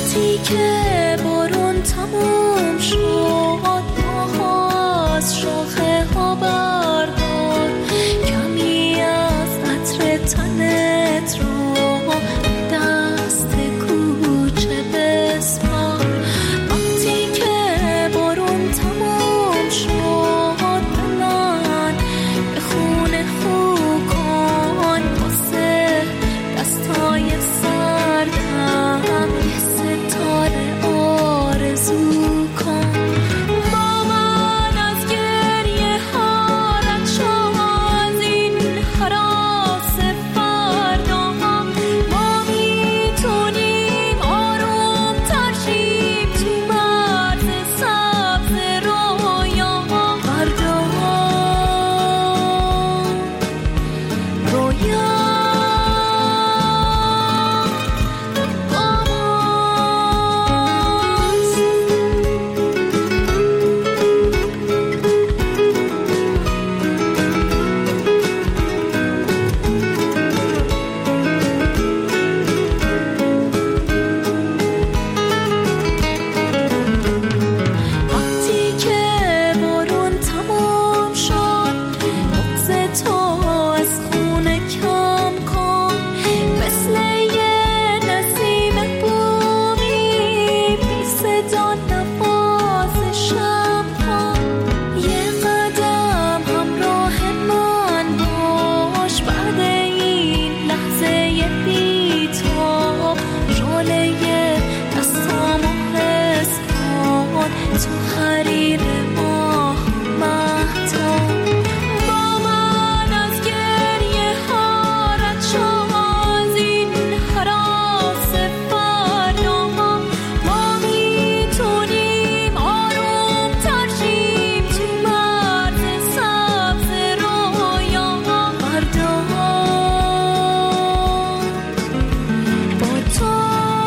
وقتی که بارون تموم شد ماه از شاخه ها بردار کمی از عطر تنت رو دست کوچه بسپار وقتی که بارون تموم شد من به خونه خو کن واسه دستای سردم یه ستاره آرزو کن با من از گریه ها رد شو از این حراس فردا ما میتونیم آروم تر شیم تو مرز سبز رویا فردا رویا وقتی که بارون تمام شد بغض تو از خونه کم کن مثل یه نسیم بومی بی صدا نوازشم کن یه قدم همراه من باش بعد این لحظه بی تو ژوله دستامو حس کن تو حریر ماه مهتاب با من از گریه ها رد شو از این حراس فردا ما میتونیم آروم تر شیم تو مرز سبز رویا فردا با تو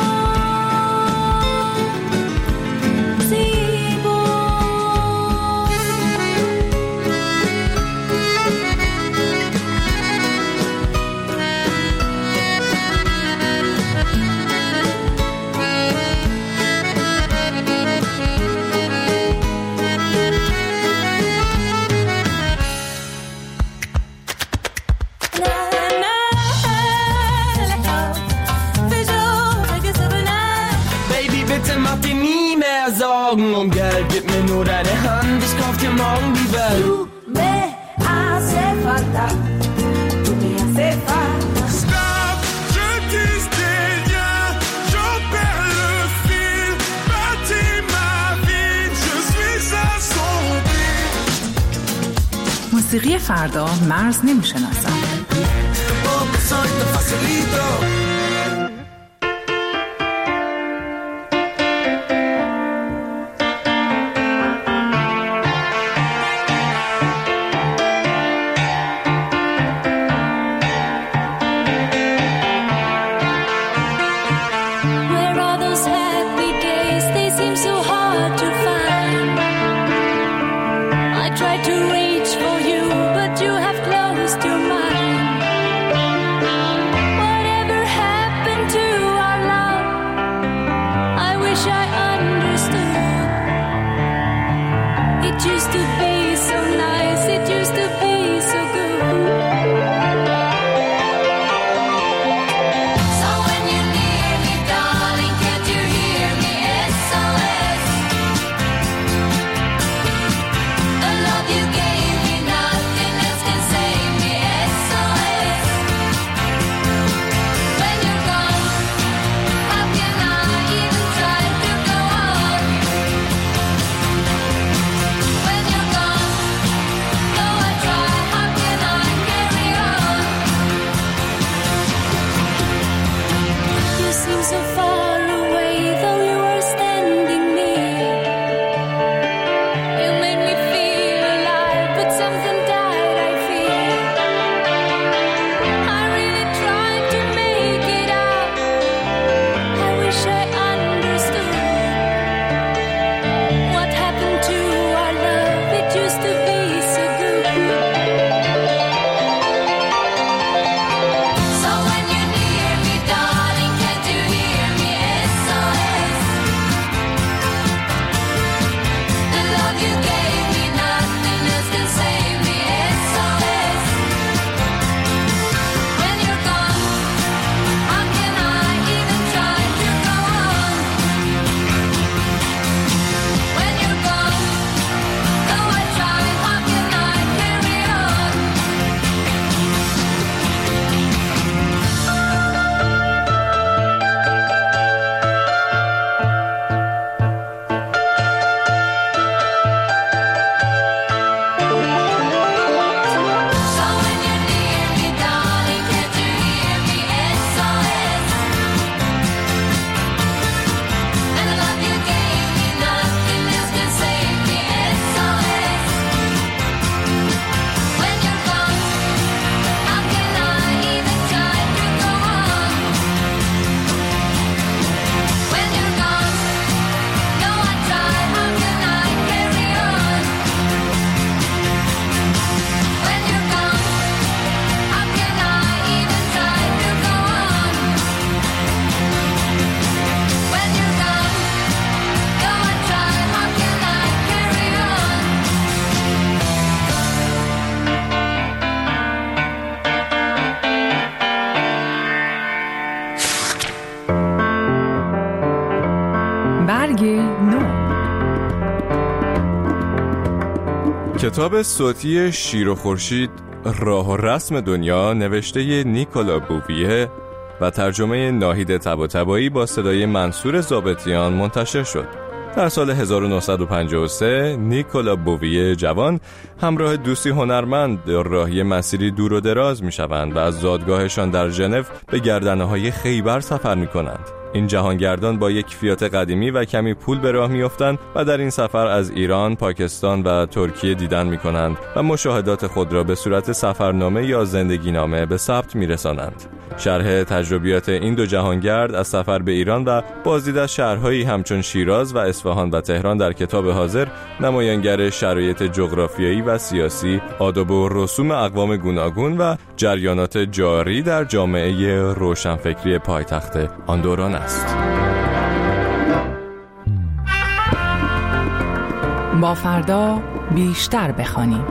زیبا Baby, bitte mach dir nie mehr Sorgen um Geld. Gib mir nur deine Hand, ich kauf dir morgen die Welt. Tu me hace falta, tu me hace falta. Stop, je tisse des liens, j'en perds le fil. Bâtis ma vie, je suis assombri. موسیقی فردا مرز نمیشناسد. Oh, soy tan facilito. Where are those happy days? They seem so hard to find. I tried to reach for you, but you have closed your mind. Whatever happened? کتاب صوتی شیر و خورشید راه و رسم دنیا نوشته نیکولا بوویه و ترجمه ناهید طباطبایی با صدای منصور ضابطیان منتشر شد. در سال 1953 نیکولا بوویه جوان همراه دوستی هنرمند راهی مسیری دور و دراز می شوند و از زادگاهشان در ژنو به گردنه‌های خیبر سفر می کنند. این جهانگردان با یک فیات قدیمی و کمی پول به راه میافتند و در این سفر از ایران، پاکستان و ترکیه دیدن میکنند و مشاهدات خود را به صورت سفرنامه یا زندگینامه به ثبت میرسانند. شرح تجربیات این دو جهانگرد از سفر به ایران و بازدید از شهرهایی همچون شیراز و اصفهان و تهران در کتاب حاضر نمایانگر شرایط جغرافیایی و سیاسی، آداب و رسوم اقوام گوناگون و جریانات جاری در جامعه روشنفکری پایتخت آن دوران است. با فردا بیشتر بخوانیم.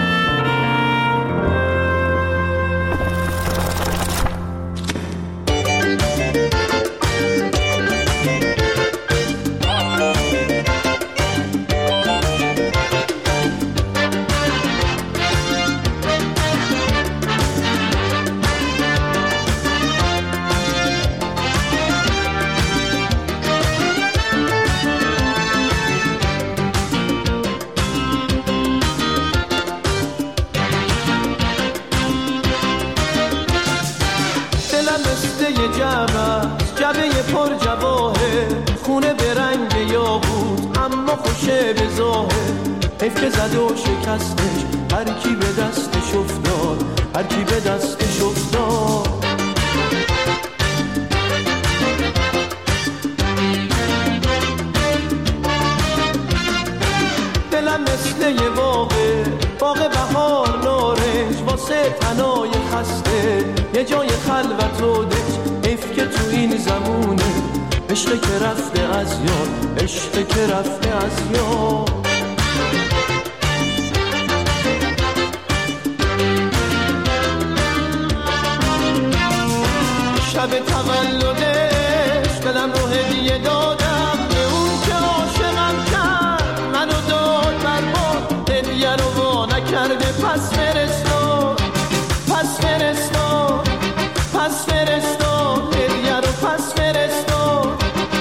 جبه پر جواهر خونه به رنگ یاقوت اما خوشه به ظاهر حیف که زد و شکستش هر کی به دستش افتاد هر کی به دستش افتاد دلم مثل یه باغ بهار نارنج واسه تنای خسته یه جای خلوت و دج حیف که تو این زمونه عشق که رفته از یاد عشق که رفته از یاد شب تولدش دلم رو هدیه دادم به اون که عاشقم کرد منو داد برباد هدیه رو وا نکرده پس فرستاد پس فرستاد پس فرستاد هدیه رو پس فرستاد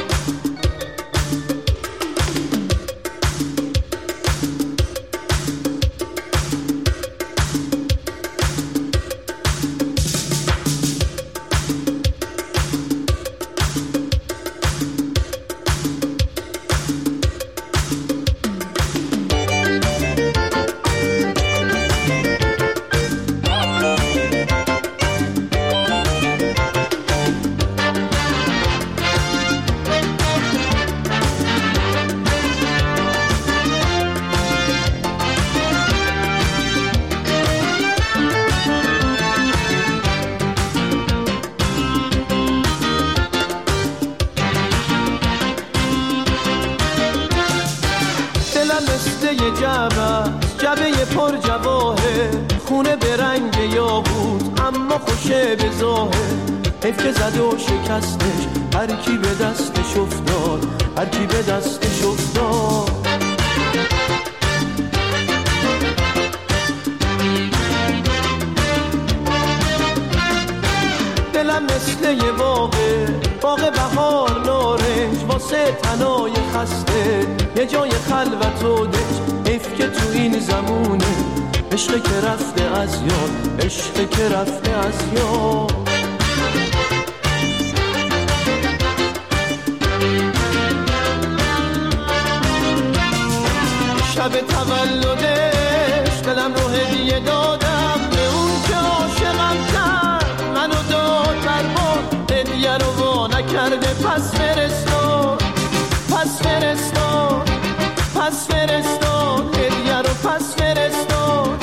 جبه پر جواهر خونه به رنگ یاقوت اما خوشه به ظاهر حیف که زد و شکستش هر کی به دستش افتاد هر کی به دستش افتاد دلم مثل یه باغ بهار نارنج واسه تنای خسته یه جای خلوت و دج حیف که تو این زمونه عشق که رفته از یاد عشق که رفته از یاد شب تولدش دلم رو هدیه دادم به اون که عاشقم کرد منو داد برباد هدیه رو وا نکرده پس فرستاد پس فرستاد پس فرستاد هدیه رو پس فرستاد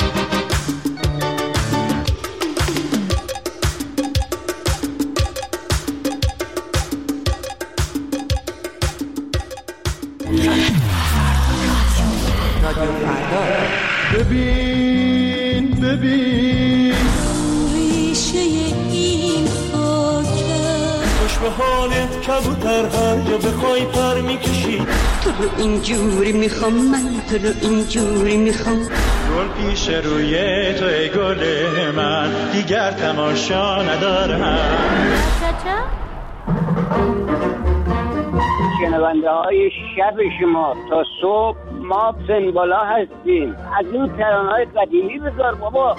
ببین ببین ریشه این خاکه به حالت کبوتر هر جا بخوای پر میکشی. تو رو اینجوری میخوام من، تو رو اینجوری میخوام. گل پیش روی تو ای گل من، دیگر تماشا ندارم. شنونده های شب شما تا صبح ما سنبالا هستیم. از این ترانه‌های قدیمی بذار بابا.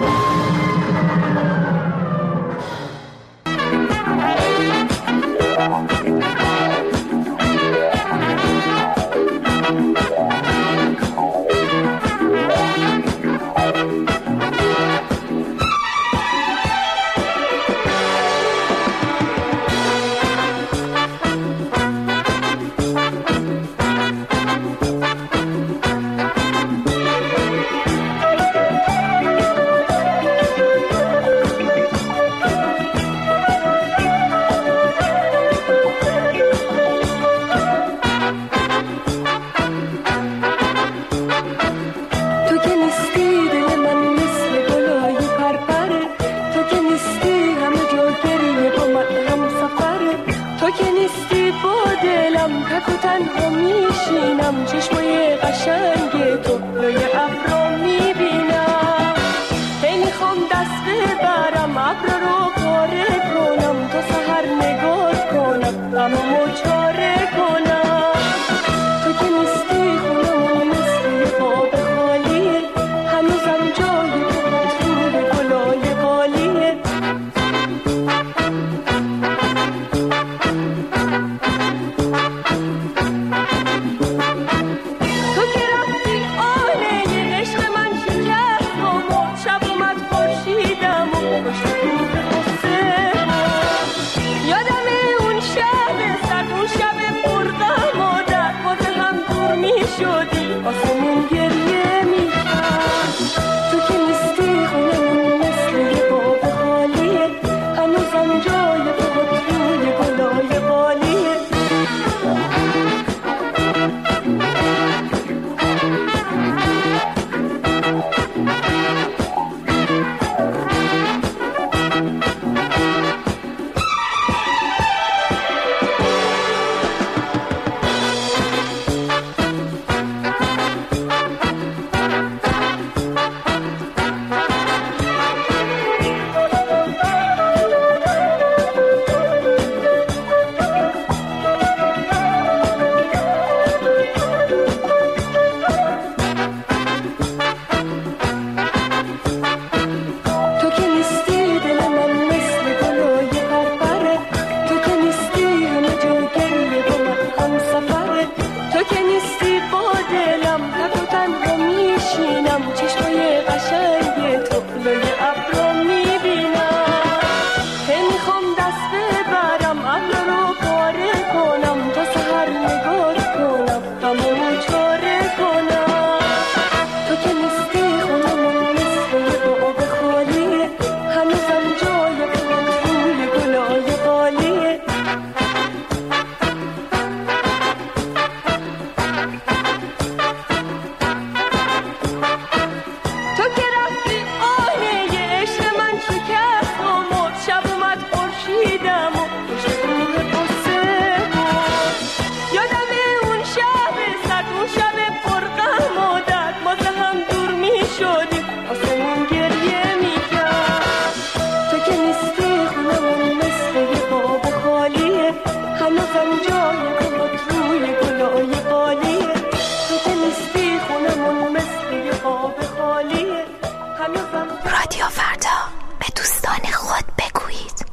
رادیو فردا، به دوستان خود بگویید.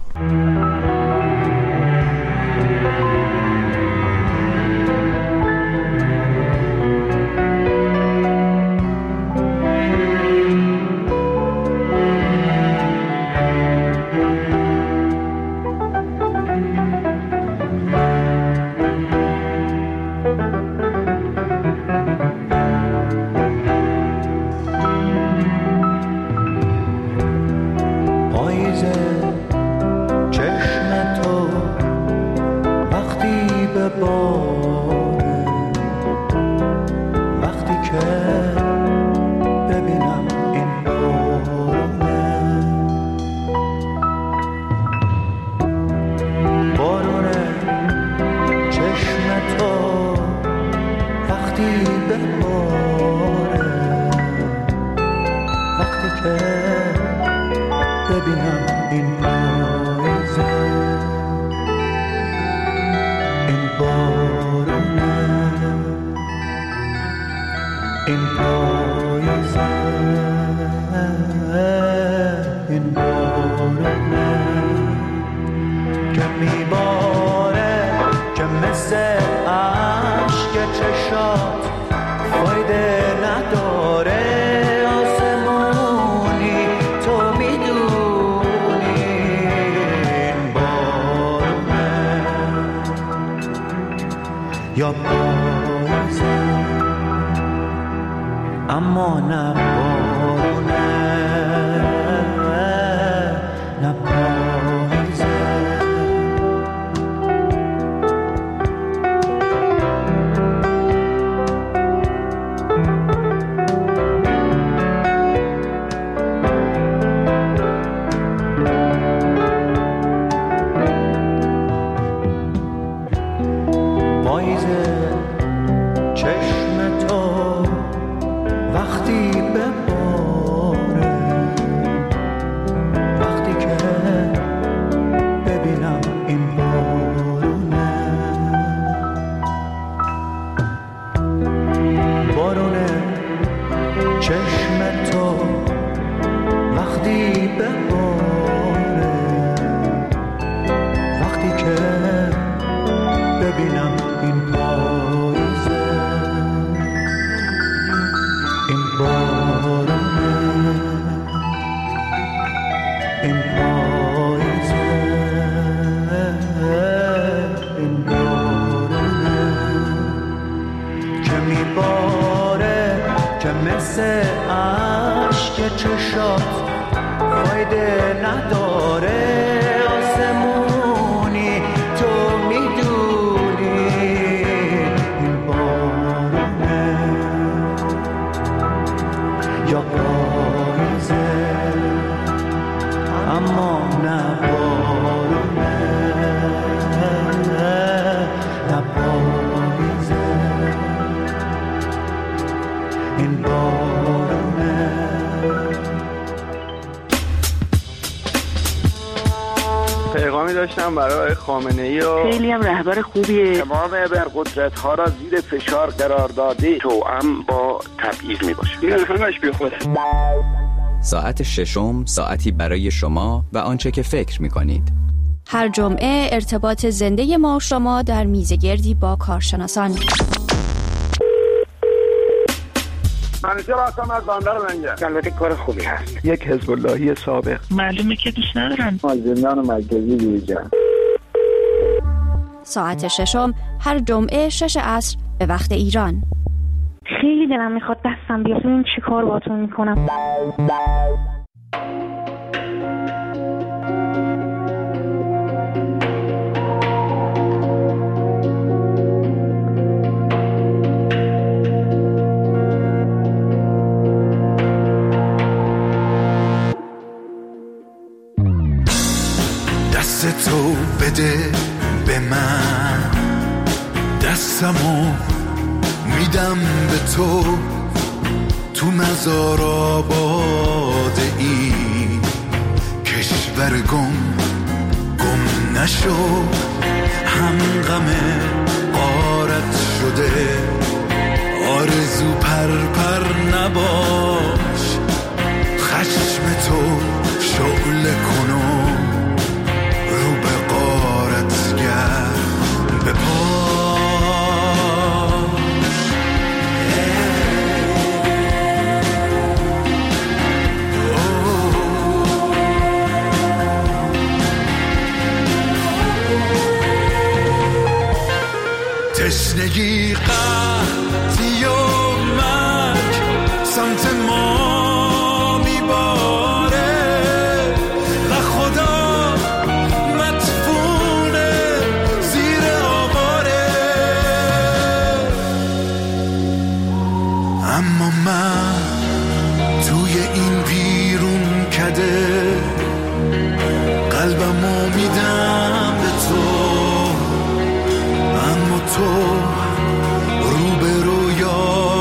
بارونه بباره وقتی که ببینم این پاییزه این بارونه این پاییزه این بارونه که میباره که مثل عشق چشات فایده نداره آسمونی تو میدونی این بارونه یا پاییزه اما نه بارونه نه پاییزه پاییزه چشم تو وقتی بباره وقتی که ببینم این بارونه بارونه چشم تو وقتی بباره وقتی که ببینم این پاییزه این بارونه این پاییزه این بارونه که میباره که مثل عشق چشات فایده نداره آسمونی تو میدونی این بارونه یا پاییزه اما نه بارونه نه پاییزه این بارونه پیغامی داشتم برای خامنه‌ای و خیلی هم رهبر خوبیه. تمام ابرقدرت‌ها را زیر فشار قرار داده توأم با تبعیض میباشه. این همش بی خوده. ساعت ششم ساعتی برای شما و آنچه که فکر می‌کنید. هر جمعه ارتباط زنده ما و شما در میزگردی با کارشناسان. منیجر هستم از بندر منگه. البته کار خوبی هست. یک حزب اللهی سابق. معلومه که دوست ندارم. از زندان مرکزی بیرون. ساعت ششم هر جمعه 6 عصر به وقت ایران. خیلی دلم میخواد دستم بیاد ببینم چی کار باهاتون میکنم. دست تو بده به من دستمو میدم به تو تو مزار آباد این کشور گم نشو هم غم غارت شده آرزو پر نباش خشم تو شعله کنو رو به غارت گرد به تشنگی قحطی و مرگ سمت ما میباره و خدا مدفونه زیر آواره اما من توی این بیرون کده قلبمو میدم به تو اما تو رو به رویا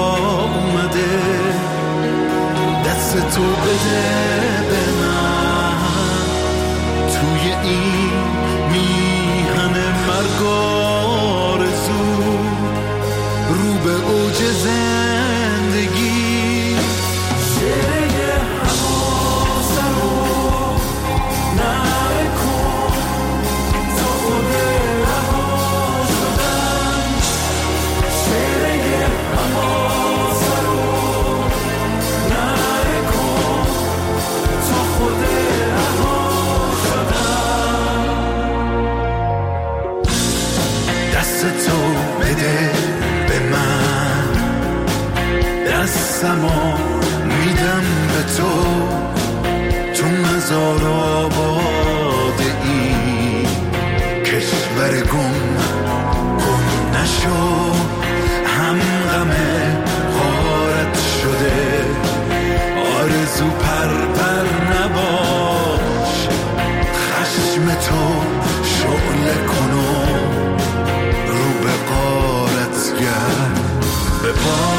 تو بده به من، دستمو میدم به تو، تو مزار آباد این کشور گم نشو، هم غم غارت شده آرزو پر نباش، خشم تو شعله کنو رو به غارت گرد به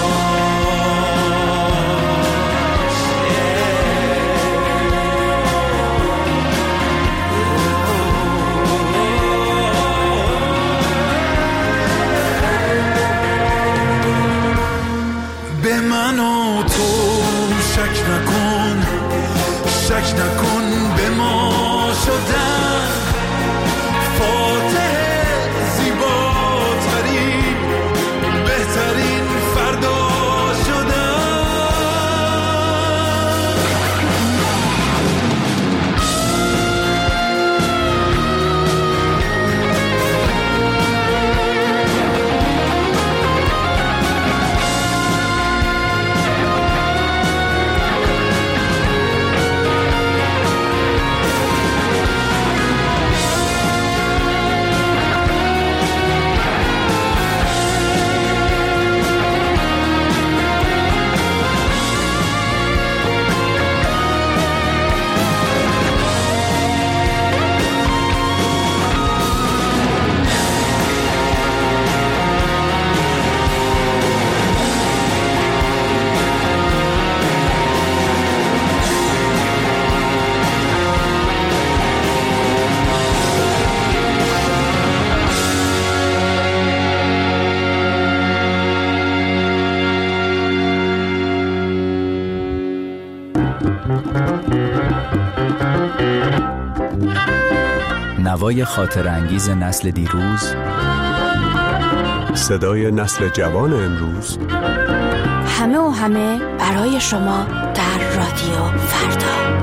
به من و تو شک نکن به ما شدن فاتح زیباترین بهترین فردا شدن. نوای خاطر انگیز نسل دیروز، صدای نسل جوان امروز، همه و همه برای شما در رادیو فردا.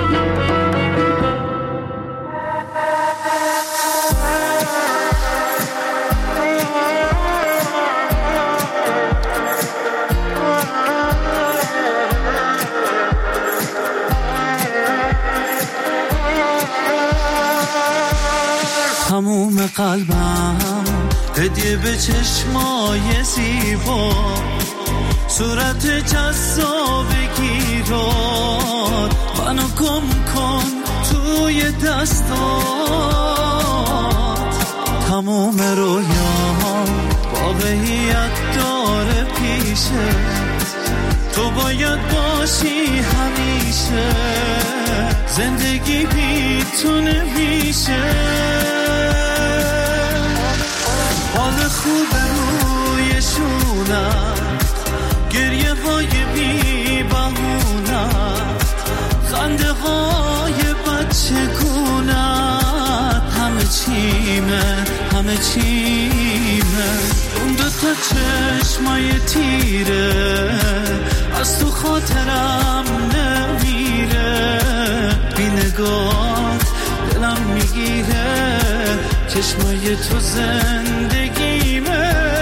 تموم قلبم هدیه به چشمای زیبا، صورت جذابگیرات منو گم کن توی دستات. تموم رویام واقعیت داره پیشه، تو باید باشی همیشه، زندگی بی تو نمیشه. حال خوب روی شونت، گریه های بی بهونت، خنده های بچگونت، همه چیمه اون دوتا چشمای تیره از تو خاطرم نمیره، بی نگاه دلم میگیره، چشمای تو زندگیمه.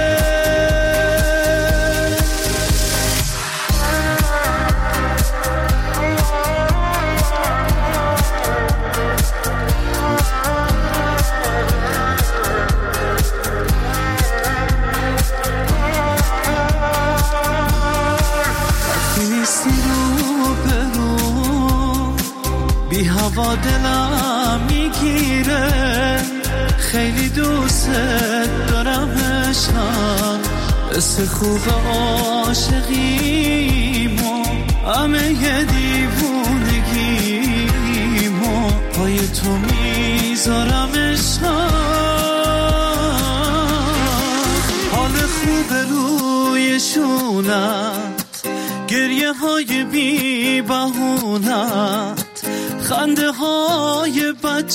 بی هوا دلم میگیره، خیلی دوست دارم عشقم، حس خوب عاشقیمو، همه ی دیوونگیمو پای تو میذارم عشقم. حال خوب روی شونت، گریه های بی بهونت، خنده های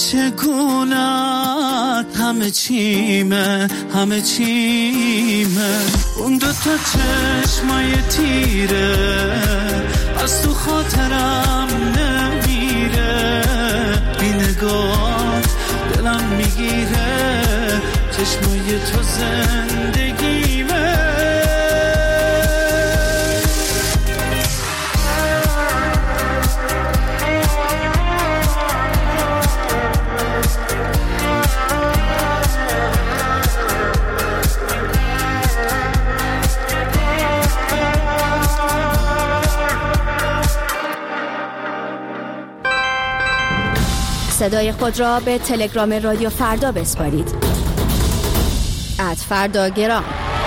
بچگونت، همه چیمه اون دوتا چشمای تیره از تو خاطرم نمیره، بی نگاه دلم میگیره، چشمای تو زندگیمه. صدای خود را به تلگرام رادیو فردا بسپارید. @فرداگرام.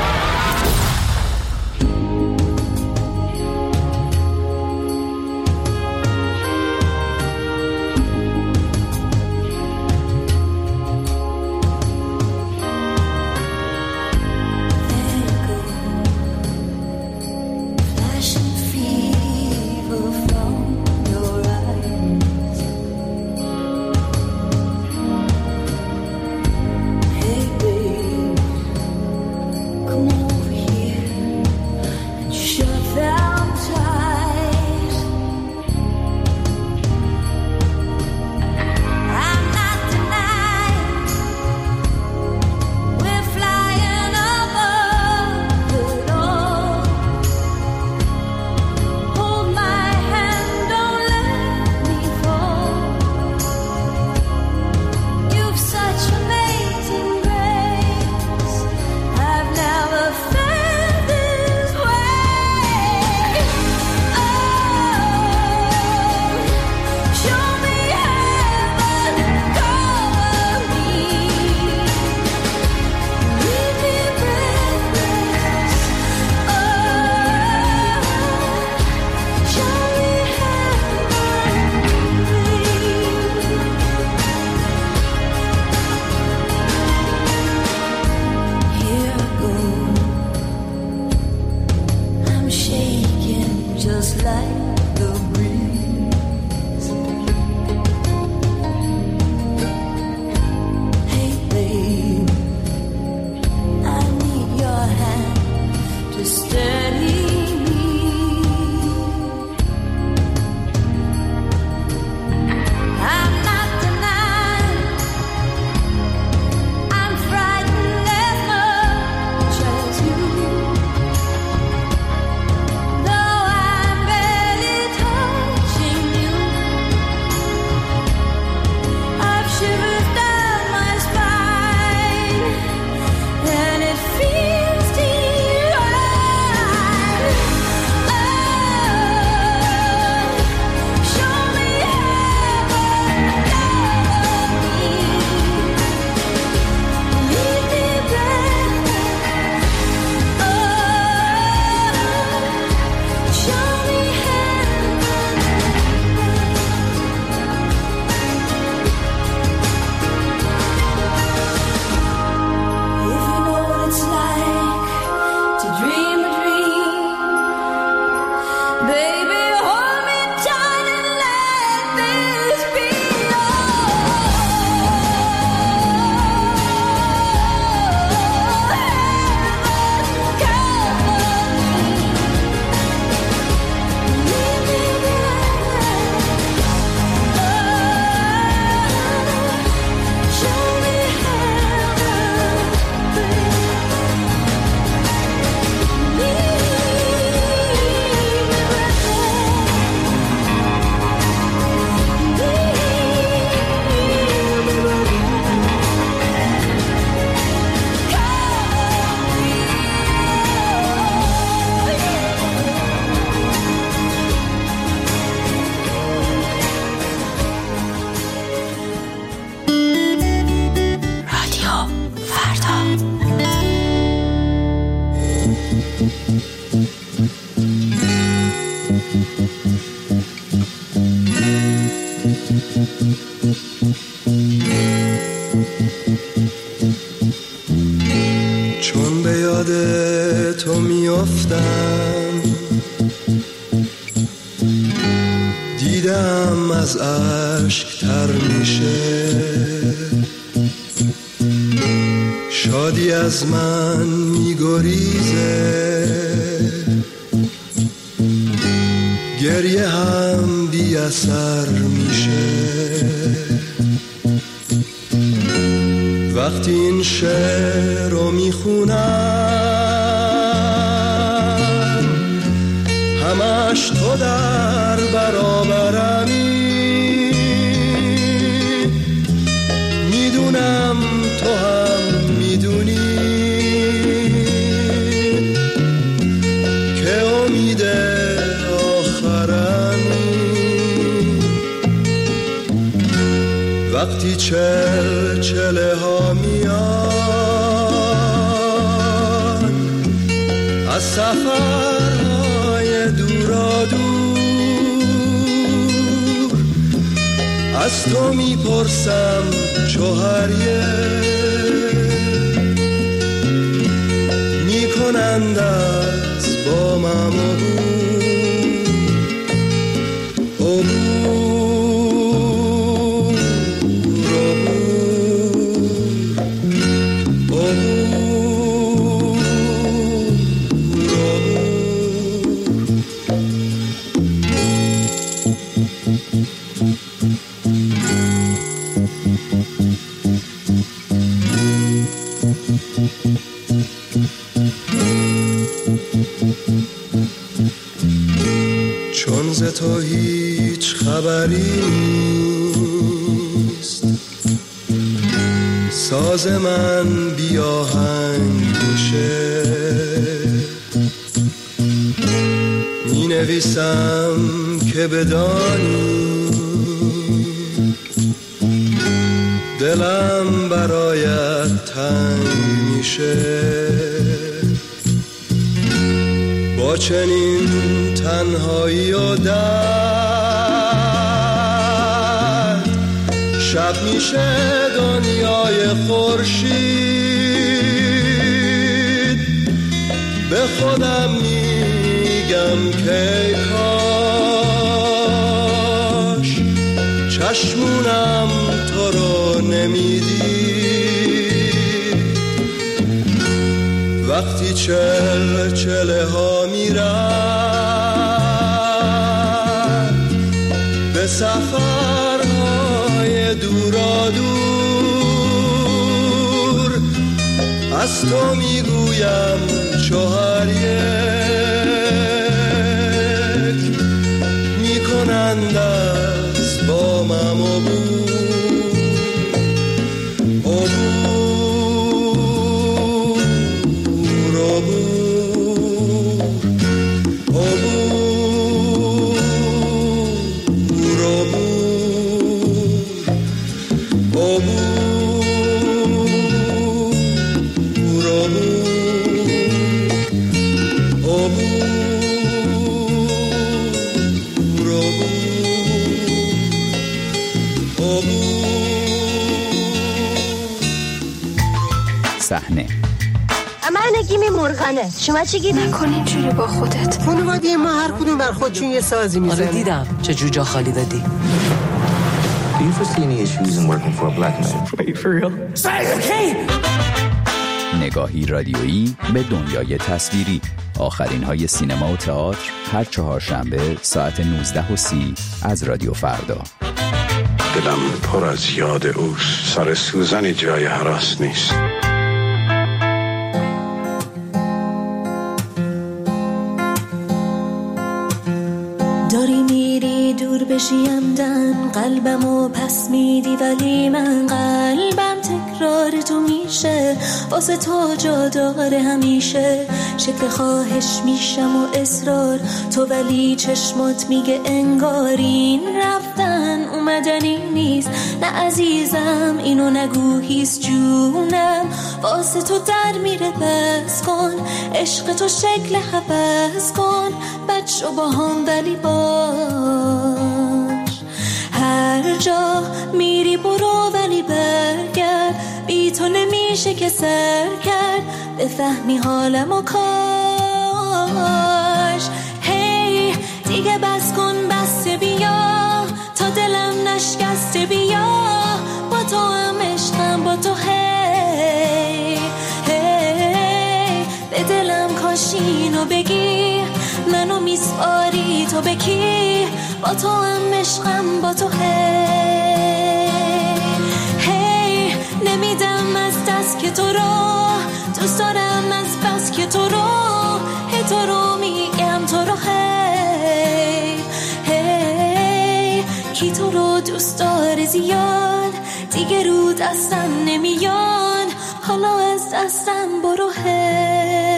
چون به یاد تو میافتم دیدم از اشک تر میشه شادی از من میگریزه گریه هم بی اثر میشه وقتی وقتی این شعر رو میخونم همش تو در برابرمی، میدونم تو هم میدونی که امید آخرمی. وقتی چله ها میان از سفرهای دورا دور، از تو میپرسم چوهریه میکنند از با من چون ز تو هیچ خبری نیست، ساز من بی آهنگ میشه، می نویسم که بدانی دلم برایت تنگ میشه. با چنین تنهایی و درد شب میشه دنیای خورشید، به خودم میگم که کاش چشمونم تو رو نمیدید. وقتی چله ها میرن به سفرهای دورا دور، از تو میگویم چوهر یک میکنند از با من صحنه. من نگیم مرغنه، شما چی گید؟ نکن اینجوری با خودت. خانواده ما هر کدوم بر خودشون یه سازی میزنه. آره دیدم چه جور جا خالی دادی. Do you foresee any issues in working for a black man? Wait, for real? Okay. نگاهی رادیویی به دنیای تصویری. آخرین های سینما و تئاتر هر چهارشنبه ساعت 19:30 از رادیو فردا. دلم پر از یاد اوست، سر سوزنی جای هراس نیست. داری میری دور بشی عمدن، قلبمو پس میدی ولی من قلبم تکرار تو میشه، واسه تو جا داره همیشه. شکل خواهش میشم و اصرار تو، ولی چشمات میگه انگارین رفتن اومدنی نیست. نه عزیزم اینو نگو هیست جونم، واسه تو در میره بس کن، عشق تو شکل حبس کن، بچه با هم ولی باش. هر جا میری برو ولی برگرد، بی تو نمیشه که سر کرد، بفهمی حالم و کاش. هی دیگه بس کن، بس بیا تا دلم نشکسته، بیا با تو هم عشقم با تو. هی هی به دلم کاش اینو بگی، منو میسپاری تو بکی، با تو هم عشقم با تو. هی هی نمیدم از دست بس که تو رو دوست دارم، از بس که تو رو میگم تو رو هی هی. کی تو رو دوست داره زیاد، دیگه رو دستم نمیان، حالا از دستم برو هی.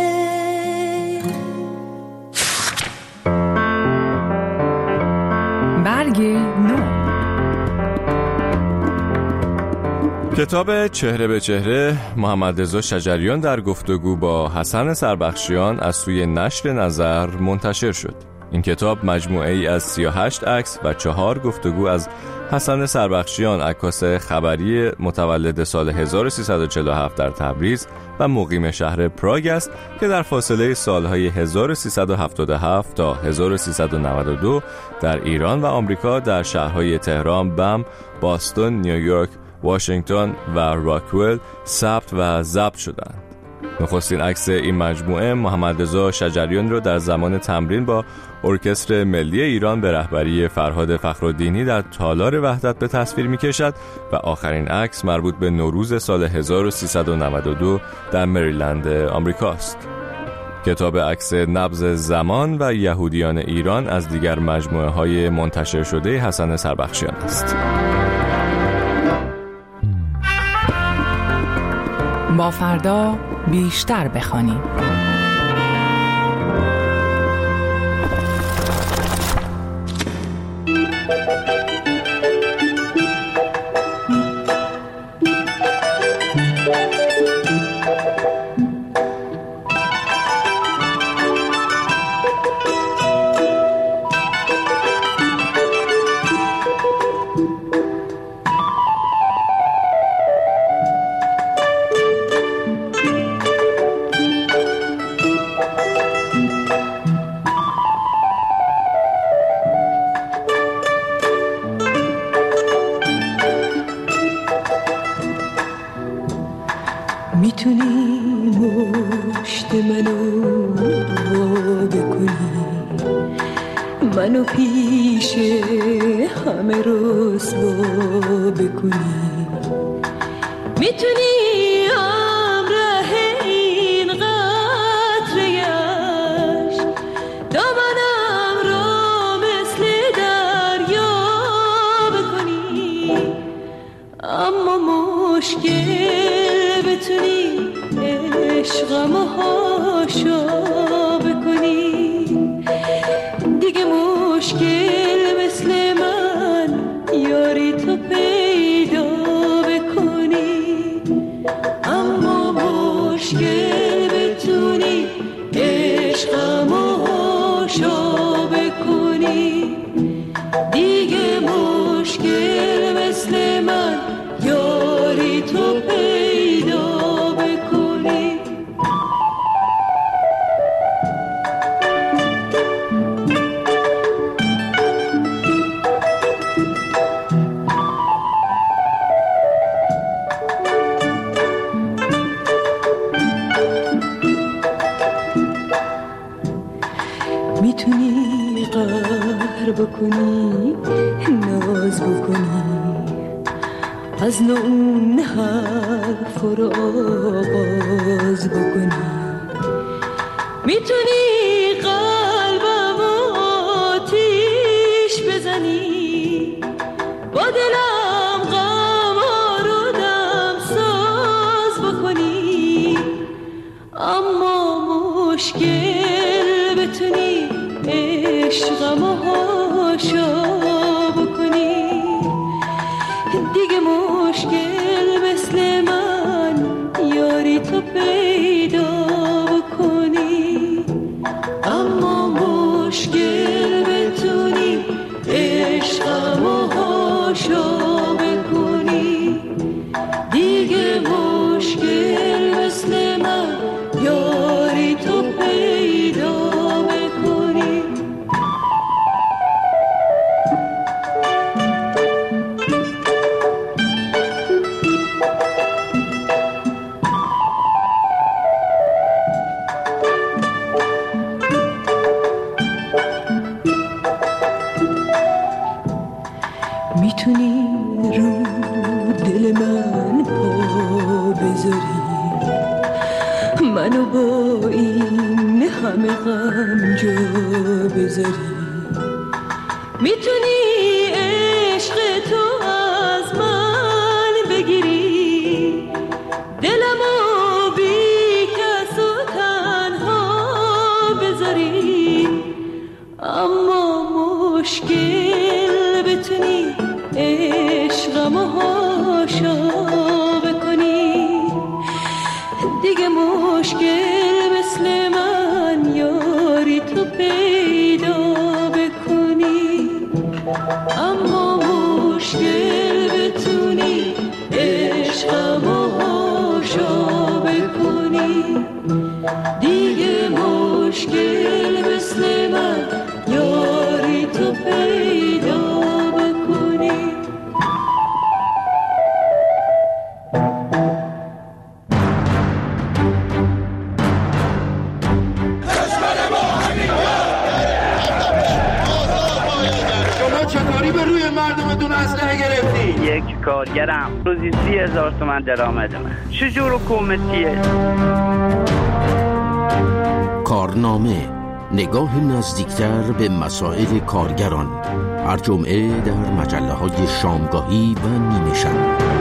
برگ نو. کتاب چهره به چهره محمدرضا شجریان در گفتگو با حسن سربخشیان از سوی نشر نظر منتشر شد. این کتاب مجموعه ای از 38 عکس و 4 گفتگو از حسن سربخشیان، عکاس خبری متولد سال 1347 در تبریز و مقیم شهر پراگ است که در فاصله سالهای 1377 تا 1392 در ایران و آمریکا در شهرهای تهران، بم، باستون، نیویورک، واشنگتن و راکویل ثبت و ضبط شدند. نخستین عکس این مجموعه محمدرضا شجریان را در زمان تمرین با ارکستر ملی ایران به رهبری فرهاد فخرالدینی در تالار وحدت به تصویر می‌کشد و آخرین عکس مربوط به نوروز سال 1392 در مریلند آمریکاست. کتاب عکس نبض زمان و یهودیان ایران از دیگر مجموعه‌های منتشر شده حسن سربخشیان است. با فردا بیشتر بخوانیم. میتونی مشت منو بکنی، منو پیش همه رسوا بکنی. میتونی همراه این قطره‌اش دامنم رو مثل دریا بکنی، اما مشکل بتونی عشقمو هاشا بکنی. دیگه مشکل مثل من یاری تو پیدا بکنی، اما مشکل بتونی عشقمو هاشا بکنی. دیگه مشکل مثل من یاری تو پیدا بکنی. میتونی قهر بکنی، ناز بکنی، از اون حرف رو آغاز بکنی. میتونی قلبم آتیش بزنی، با دلم غم رو دم ساز بکنی، اما مشکل بتونی عشقم هاشا بکنی. دیگه مشکل مثل من یاری تو پیدا بکنی، اما مشکل بتونی عشقم هاشا بکنی. دیگه مشکل مثل من یاری تو پیدا بکنی. با این همه غم جا بذاری؟ میتونی عشق تو از من بگیری، دلمو بی کس و تنها بذاری، اما مشکل بتونی عشقمو هاشا بکنی. دیگه مشکل مثل من یاری تو پیدا بکنی، اما مشکل بتونی عشقمو هاشا بکنی. دیگه مشکل مثل من یاری تو پیدا بکنی. چطوری به روی مردمتون اسلحه گرفتی؟ یک کارگرم روزی 30,000 تومان درآمد من. چجور حکومتیه؟ کارنامه، نگاه نزدیکتر به مسائل کارگران، هر جمعه در مجله‌های شامگاهی و نیمه شب.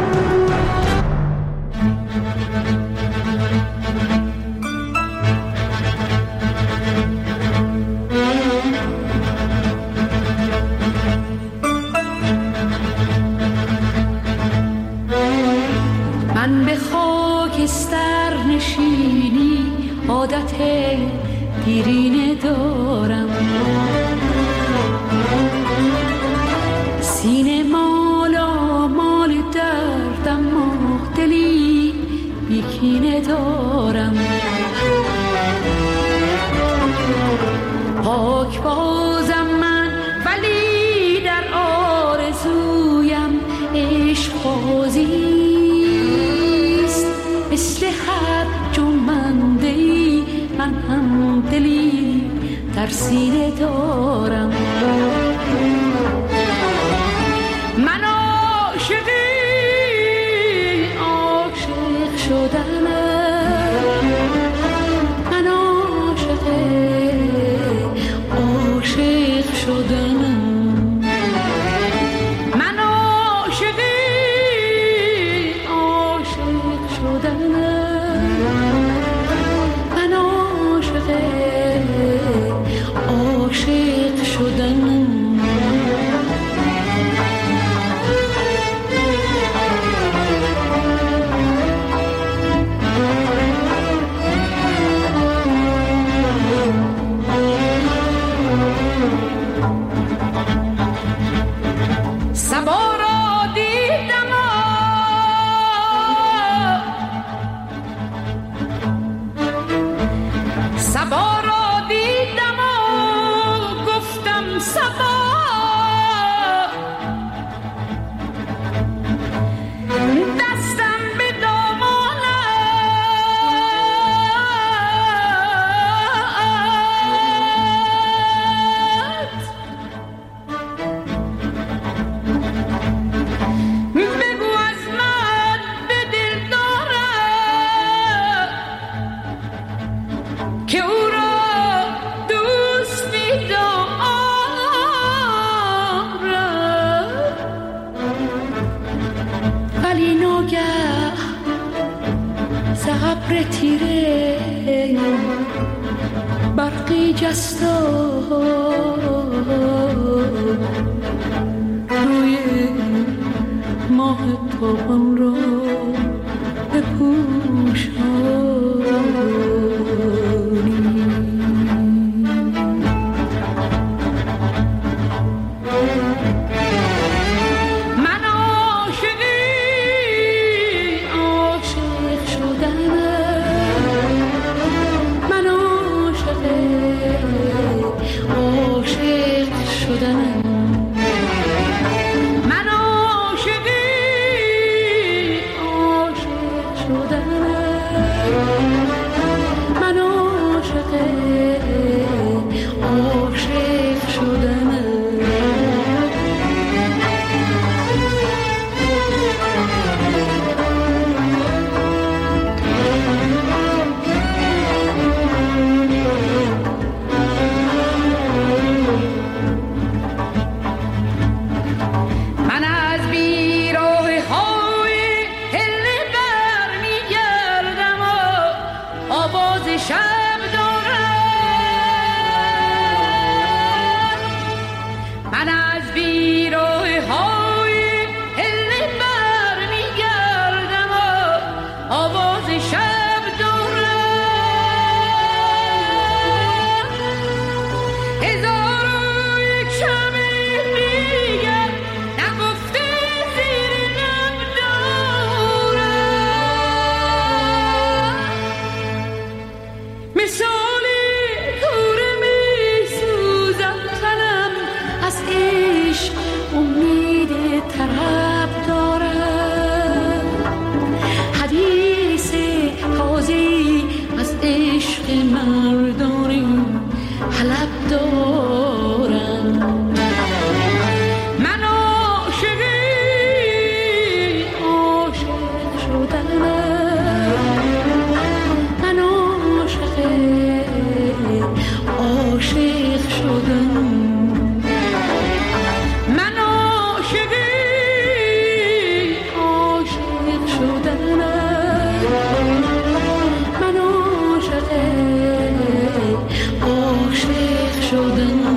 من به خاکستر نشینی عادت دیرینه دارم، سینه مالا مال دردم و دلی بیکینه دارم. پاک بازم من ولی در آرزویم عشق بازیست، مثل هر جنبنده‌ای من هم دلی در سینه دارم. من عاشقی عاشق شدنم، من عاشقی عاشق شدنم، من عاشقی عاشق شدنم، من عاشقی عاشق شدنم. سبا را دیدم سبا را دیدم و گفتم سبا، دستم به دامانت، بگو از من به دل دارم که او را دوست می‌دارم. ولی ناگه ز ابر تیره برقی جست و روی ماه تابان را بپوشانی. من عاشقی عاشق شدنم، من عاشقی عاشق شدنم، من عاشقی مثال کوره می سوزم تنم از عشق امید طرب دارم حدیث تازه‌ای از عشق مردانی حلب دارم من عاشق شدنم من عاشق شدنم من عاشق شدنم من عاشق شدنم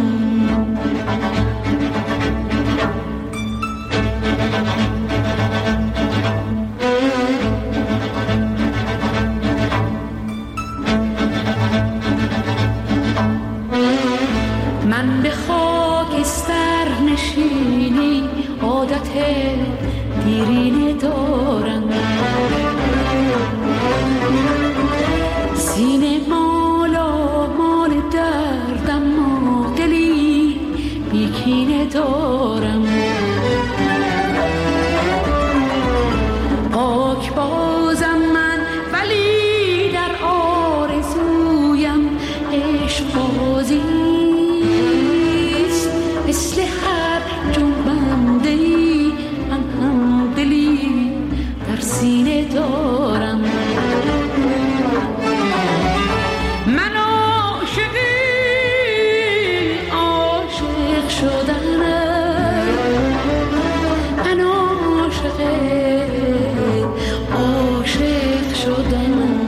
من به خاکستر نشینی عادت دیرینه دارم سینه مالا مال دردم و دلی بیکینه دارم پاک بازم من ولی در آرزویم عشق بازی مثل هر جنبنده‌ای من هم دلی در سینه دارم من عاشق شدنم من عاشق شدنم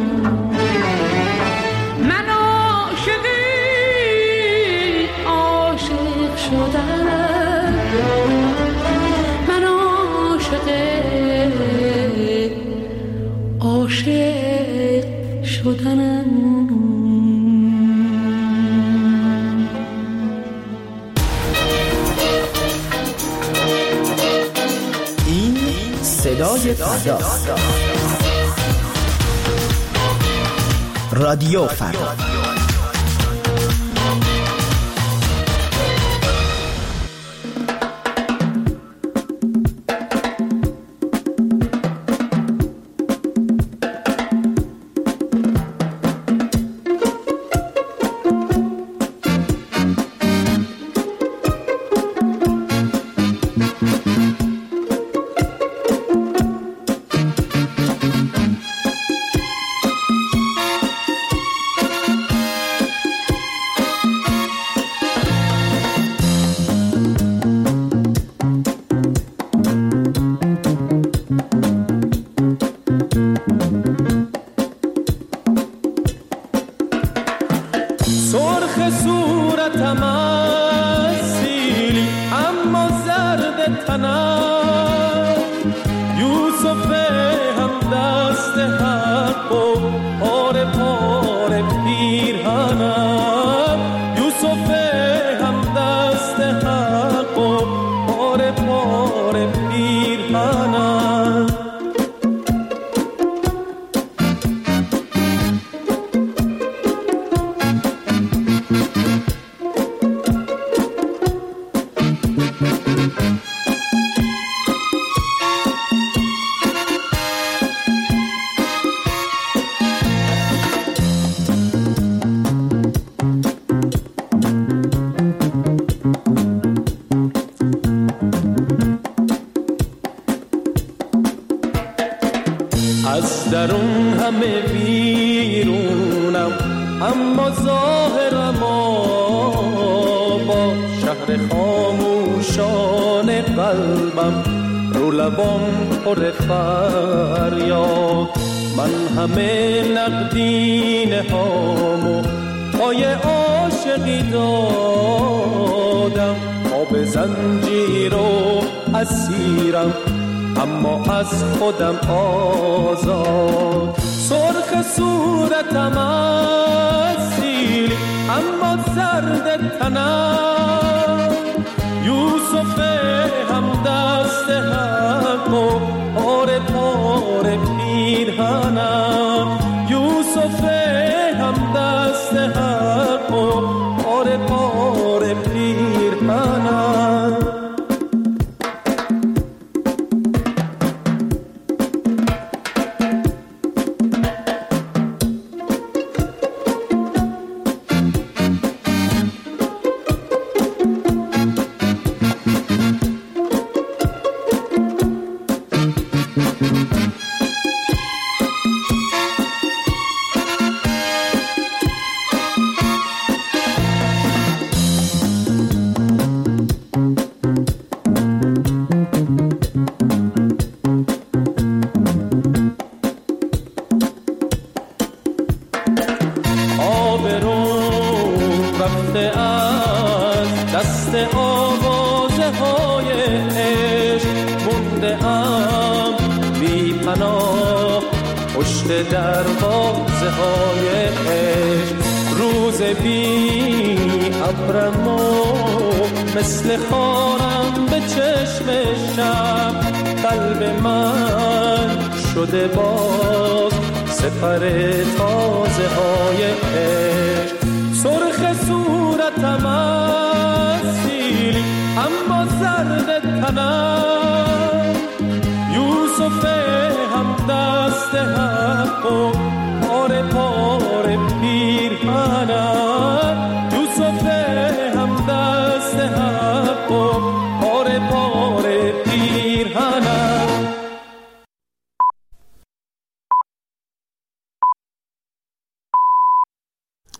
من عاشق شدنم من عاشق شدنم این صدای فردا رادیو فردا از درون همه بیرونم اما ظاهرم با شهر خاموشان قلبم رو لبام پر فریاد من همه نقدینه هامو پای عاشقی دادم آب زنجیر و اسیرم اما از خودم آزاد سرخ صورتم اسیری اما زرد تنم یوسف هم دست حق و پاره پاره پیرهنم یوسف هم دست رفته از دست آوازه های عشق مونده ام بی پناه پشت دروازه های عشق. روز بی ابرم و مثل خارم به چشم شب قلب من شده باز سپر تازه های عشق. سرخ صورتم از سیلی اما زرد تنم یوسف هم دست حق و پاره پاره پیرهنم